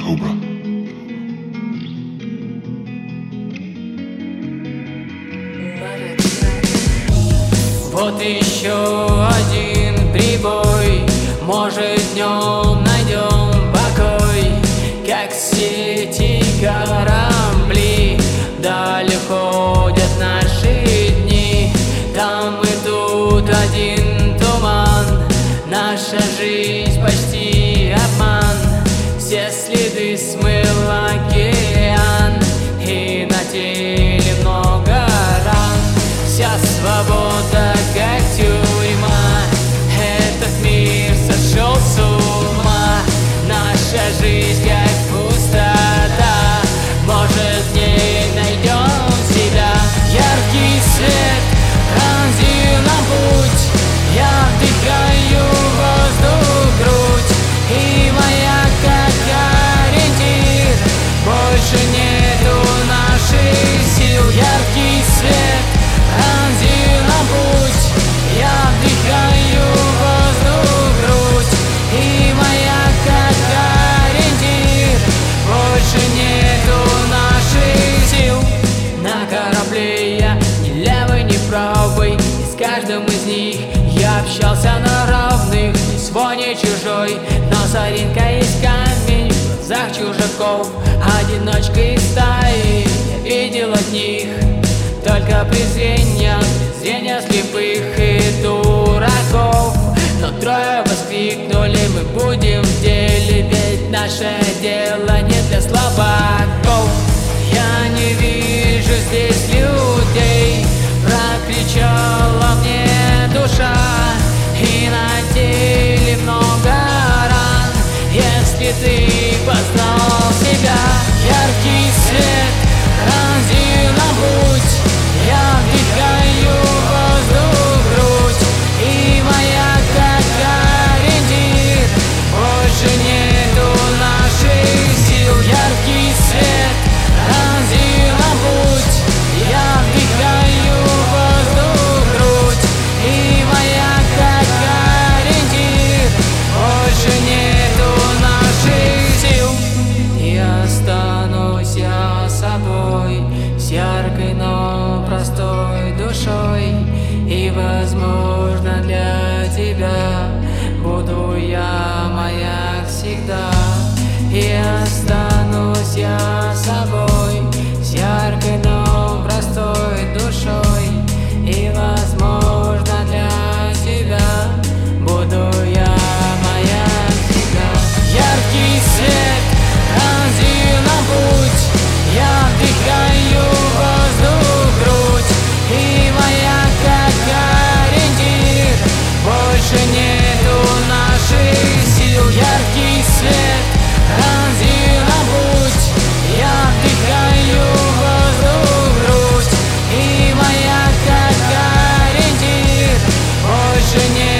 Cobra. Вот еще один прибой, может, днем найдем покой, как сети корабли, вдаль ходят наши дни. Там и тут один туман, наша жизнь почти обман. Все следы смыл океан, и на теле много ран. Вся свобода как тюрьма, этот мир сошел с ума. Наша жизнь как пустота, может, в ней найдем себя. Яркий свет пронзил нам путь, я вдыхаю воздух в грудь, и маяк как ориентир, больше нету наших сил. Яркий свет пронзил нам путь, я вдыхаю воздух в грудь, и маяк как ориентир, больше нету наших сил. На корабле я ни левый, ни правый, и с каждым из них я общался на равных. Ни свой, ни чужой, но соринка есть камень в глазах чужаков. Одиночка из стаи, я видел от них только презрение слепых и дураков. Но трое воскликнули: мы будем в деле, ведь наше дело не для слабаков. Я не вижу здесь людей, прокричала мне душа, и на теле много ран, если ты познал себя. Яркий свет пронзил нам путь, я вдыхаю воздух в грудь, и маяк как ориентир, больше нету наших сил. Яркий свет пронзил нам путь, я вдыхаю воздух в грудь, и маяк как ориентир, больше нету наших сил. И останусь я собой, с яркой, но простой душой, и, возможно, для тебя буду я маяк всегда. И останусь я собой, с яркой, но простой душой, и, возможно, для тебя буду я маяк всегда. Яркий свет пронзил нам путь, я вдыхаю воздух в грудь, и маяк как ориентир, больше нету наших сил. Яркий свет пронзил нам путь, я вдыхаю воздух в грудь, и маяк как ориентир, больше нету